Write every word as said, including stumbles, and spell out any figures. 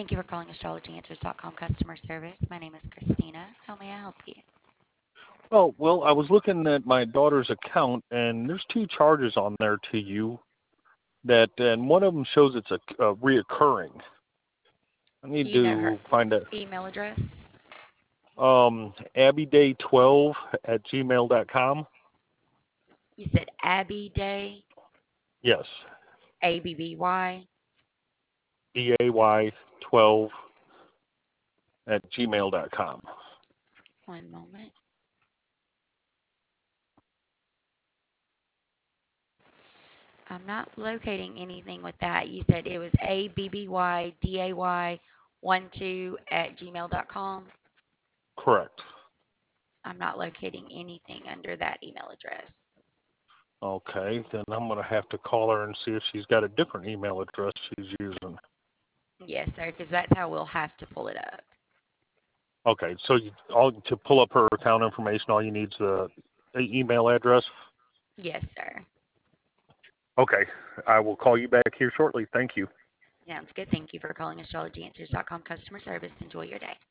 Thank you for calling astrology answers dot com customer service. My name is Christina. How may I help you? Oh, well, I was looking at my daughter's account, and there's two charges on there to you that, and one of them shows it's a, a reoccurring. I Do need you know her to find a email address? um, abby day twelve at gmail dot com. You said Abby Day, Yes, A B B Y. D A Y twelve at gmail dot com. One moment. I'm not locating anything with that. You said it was A B B Y D A Y one two at gmail dot com. Correct. I'm not locating anything under that email address. Okay, then I'm going to have to call her and see if she's got a different email address she's using. Yes, sir, because that's how we'll have to pull it up. Okay, so you, all to pull up her account information, all you need is the, the email address. Yes, sir. Okay, I will call you back here shortly. Thank you. Sounds good. Thank you for calling astrology answers dot com customer service. Enjoy your day.